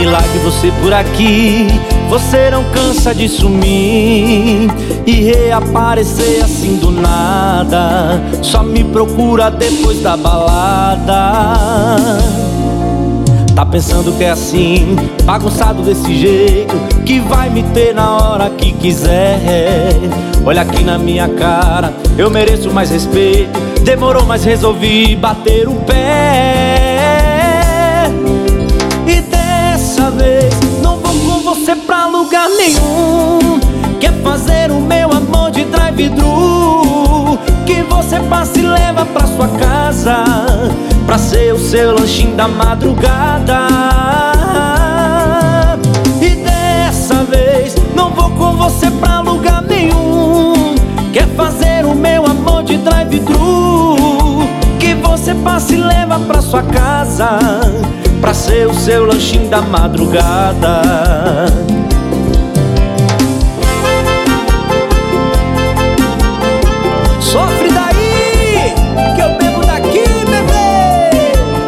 milagre você por aqui. Você não cansa de sumir e reaparecer assim do nada. Só me procura depois da balada. Tá pensando que é assim, bagunçado desse jeito, que vai me ter na hora que quiser. Olha aqui na minha cara, eu mereço mais respeito. Demorou, mas resolvi bater o pé. E dessa vez não vou com você pra lugar nenhum. Quer fazer o meu amor de drive-thru, que você passa e leva pra sua casa, pra ser o seu lanchinho da madrugada. E dessa vez não vou com você pra lugar nenhum. Quer fazer o meu amor de drive-thru, que você passa e leva pra sua casa, pra ser o seu lanchinho da madrugada. Sofre daí, que eu bebo daqui, bebê.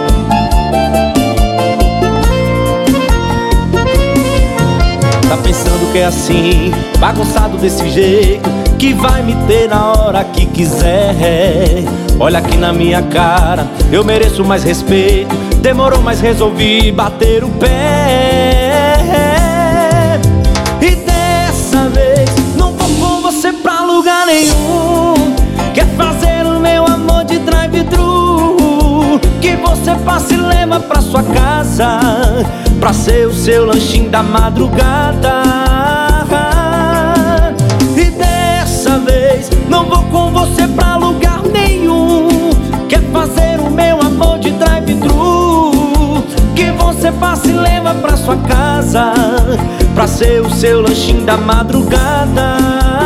Tá pensando que é assim, bagunçado desse jeito, que vai me ter na hora que quiser. Olha aqui na minha cara, eu mereço mais respeito. Demorou, mas resolvi bater o pé. E dessa vez não vou com você pra lugar nenhum. Quer fazer o meu amor de drive-thru, que você passa e leva pra sua casa, pra ser o seu lanchinho da madrugada. E dessa vez não vou com você pra lugar nenhum. Quer fazer o meu amor de drive-thru, que você passa e leva pra sua casa, pra ser o seu lanchinho da madrugada.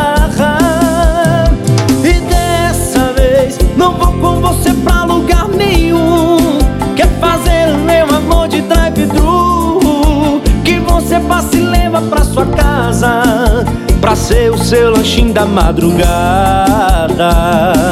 Não vou com você pra lugar nenhum. Quer fazer o meu amor de drive-thru, que você passa e leva pra sua casa, pra ser o seu lanchinho da madrugada.